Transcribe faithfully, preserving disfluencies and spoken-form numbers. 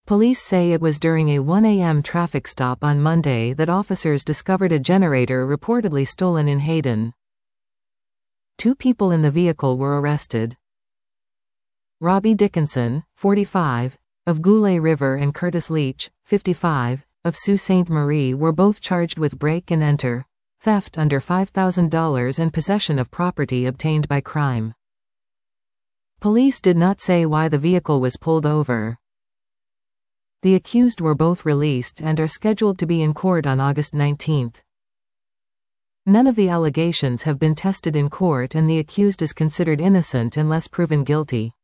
Police say it was during a one A M traffic stop on Monday that officers discovered a generator reportedly stolen in Hayden. Two people in the vehicle were arrested. Robbie Dickinson, forty-five, of Goulet River and Curtis Leach, fifty-five, of Sault Ste. Marie were both charged with break and enter, theft under five thousand dollars and possession of property obtained by crime. Police did not say why the vehicle was pulled over. The accused were both released and are scheduled to be in court on August nineteenth. None of the allegations have been tested in court and the accused is considered innocent unless proven guilty.